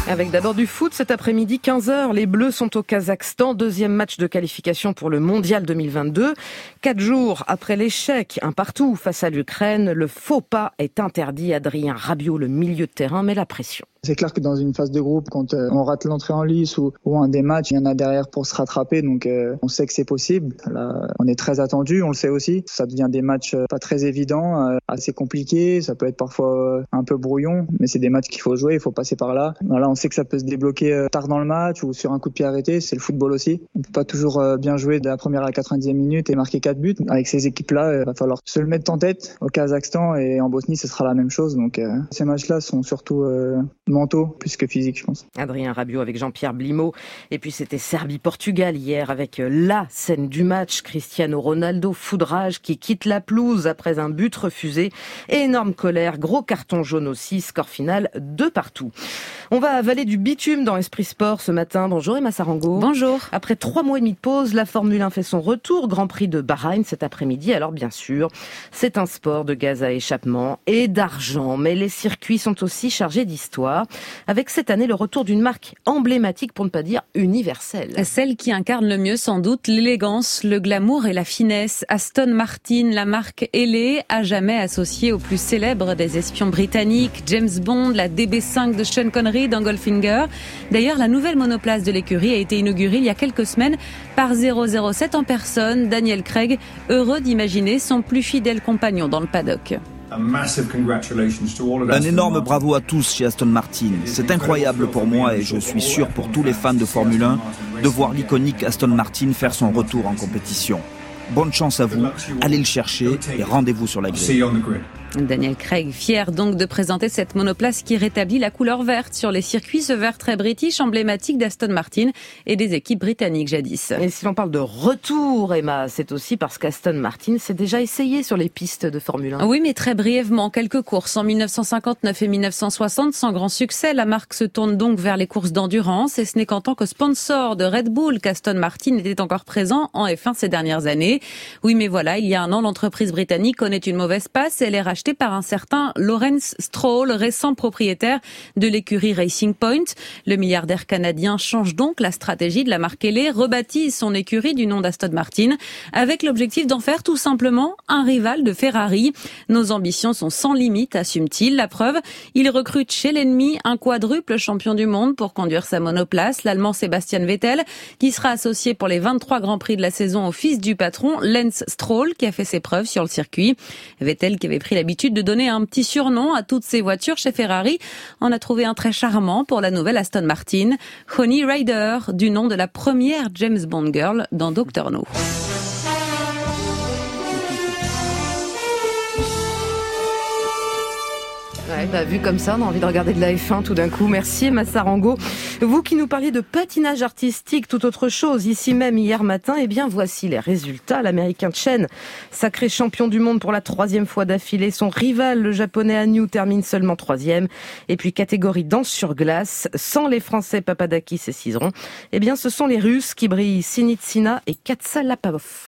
Avec d'abord du foot cet après-midi, 15h. Les Bleus sont au Kazakhstan. Deuxième match de qualification pour le Mondial 2022. 4 jours après l'échec, un partout face à l'Ukraine, le faux pas est interdit. Adrien Rabiot, le milieu de terrain, met la pression. C'est clair que dans une phase de groupe, quand on rate l'entrée en lice ou un des matchs, il y en a derrière pour se rattraper. Donc on sait que c'est possible. Là, on est très attendu, on le sait aussi. Ça devient des matchs pas très évidents, assez compliqués. Ça peut être parfois un peu brouillon, mais c'est des matchs qu'il faut jouer, il faut passer par là. Là, on sait que ça peut se débloquer tard dans le match ou sur un coup de pied arrêté. C'est le football aussi. On peut pas toujours bien jouer de la première à la 90e minute et marquer 4 buts. Avec ces équipes-là, il va falloir se le mettre en tête. Au Kazakhstan et en Bosnie, ce sera la même chose. Donc ces matchs-là sont surtout mentaux plus que physiques, je pense. Adrien Rabiot avec Jean-Pierre Blimaud. Et puis c'était Serbie-Portugal hier avec la scène du match. Cristiano Ronaldo, foudrage, qui quitte la pelouse après un but refusé. Énorme colère, gros carton jaune aussi. Score final 2-2. On va avaler du bitume dans Esprit Sport ce matin. Bonjour Emma Sarango. Bonjour. Après 3 mois et demi de pause, la Formule 1 fait son retour. Grand Prix de Bahreïn cet après-midi. Alors bien sûr, c'est un sport de gaz à échappement et d'argent. Mais les circuits sont aussi chargés d'histoire. Avec cette année le retour d'une marque emblématique, pour ne pas dire universelle. Celle qui incarne le mieux sans doute l'élégance, le glamour et la finesse. Aston Martin, la marque ailée, à jamais associée au plus célèbre des espions britanniques, James Bond, la DB5 de Sean Connery dans Goldfinger. D'ailleurs, la nouvelle monoplace de l'écurie a été inaugurée il y a quelques semaines par 007 en personne, Daniel Craig, heureux d'imaginer son plus fidèle compagnon dans le paddock. Un énorme bravo à tous chez Aston Martin. C'est incroyable pour moi et je suis sûr pour tous les fans de Formule 1 de voir l'iconique Aston Martin faire son retour en compétition. Bonne chance à vous, allez le chercher et rendez-vous sur la grille. Daniel Craig, fier donc de présenter cette monoplace qui rétablit la couleur verte sur les circuits, ce vert très british, emblématique d'Aston Martin et des équipes britanniques jadis. Et si l'on parle de retour, Emma, c'est aussi parce qu'Aston Martin s'est déjà essayé sur les pistes de Formule 1. Oui, mais très brièvement, quelques courses en 1959 et 1960, sans grand succès. La marque se tourne donc vers les courses d'endurance et ce n'est qu'en tant que sponsor de Red Bull qu'Aston Martin était encore présent en F1 ces dernières années. Oui, mais voilà, il y a un an, l'entreprise britannique connaît une mauvaise passe et elle est rachetée par un certain Lawrence Stroll, récent propriétaire de l'écurie Racing Point. Le milliardaire canadien change donc la stratégie de la marque ailée, rebaptise son écurie du nom d'Aston Martin, avec l'objectif d'en faire tout simplement un rival de Ferrari. Nos ambitions sont sans limite, assume-t-il. La preuve, il recrute chez l'ennemi un quadruple champion du monde pour conduire sa monoplace, l'Allemand Sebastian Vettel, qui sera associé pour les 23 Grands Prix de la saison au fils du patron, Lance Stroll, qui a fait ses preuves sur le circuit. Vettel, qui avait pris l'habitude de donner un petit surnom à toutes ses voitures chez Ferrari, en a trouvé un très charmant pour la nouvelle Aston Martin, Honey Rider, du nom de la première James Bond girl dans Dr No. Ouais, vu comme ça, on a envie de regarder de la F1 tout d'un coup. Merci Emma Sarango. Vous qui nous parliez de patinage artistique, tout autre chose, ici même hier matin, eh bien voici les résultats. L'Américain Chen, sacré champion du monde pour la 3e fois d'affilée. Son rival, le Japonais Hanyu, termine seulement 3e. Et puis catégorie danse sur glace, sans les Français Papadakis et Cizeron, eh bien ce sont les Russes qui brillent, Sinitsina et Katsalapov.